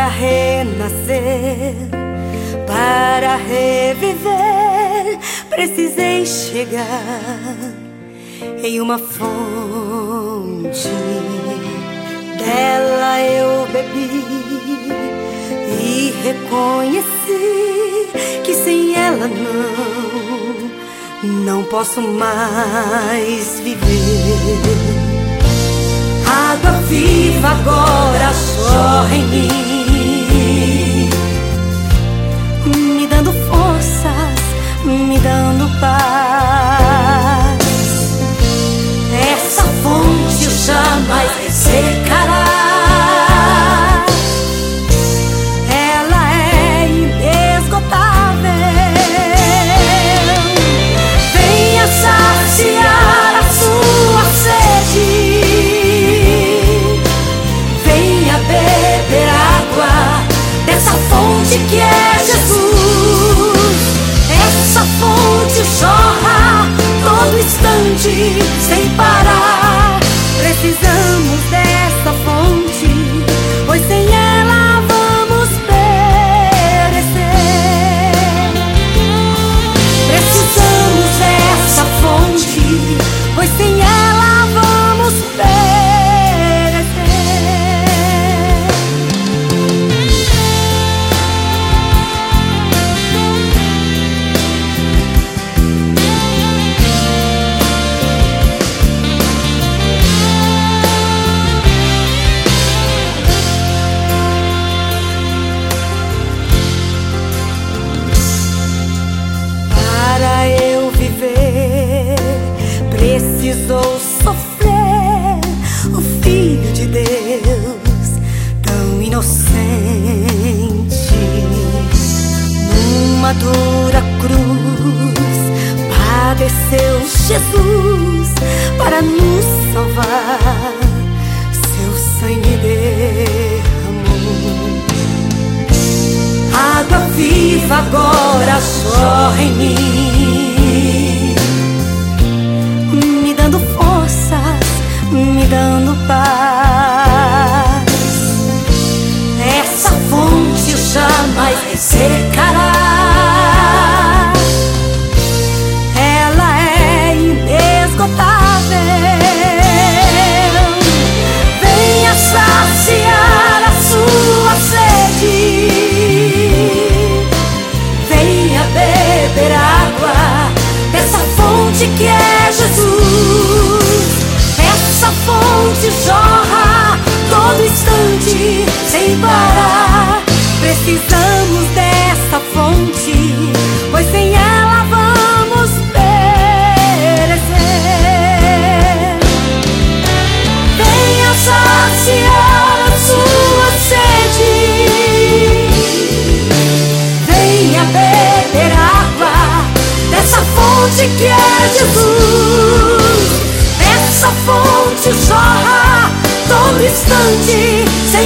renascer, para reviver, precisei chegar em uma fonte. Dela eu bebi e reconheci que sem ela não posso mais viver. Água viva agora jorra em mim, me dando forças, me dando paz. Essa fonte jamais secará. Ela é inesgotável. Venha saciar a sua sede. Beber água dessa fonte que é Jesus. Essa fonte jorra todo instante sem parar. Precisamos dessa fonte, pois sem ela vamos perecer. Precisamos dessa fonte, pois sem ela vamos perecer. Precisou sofrer o Filho de Deus, tão inocente. Numa dura cruz padeceu Jesus para nos salvar. Seu sangue derramou. Água viva agora jorra em mim, me dando forças, me dando paz. Essa fonte jamais secará. Ela é inesgotável. Venha saciar a sua sede. Venha beber água dessa fonte que é Jesus. Essa fonte jorra todo instante sem parar. Precisamos dessa fonte, pois sem ela vamos perecer. Venha saciar a sua sede. Venha beber água dessa fonte que é Jesus. Essa fonte jorra todo instante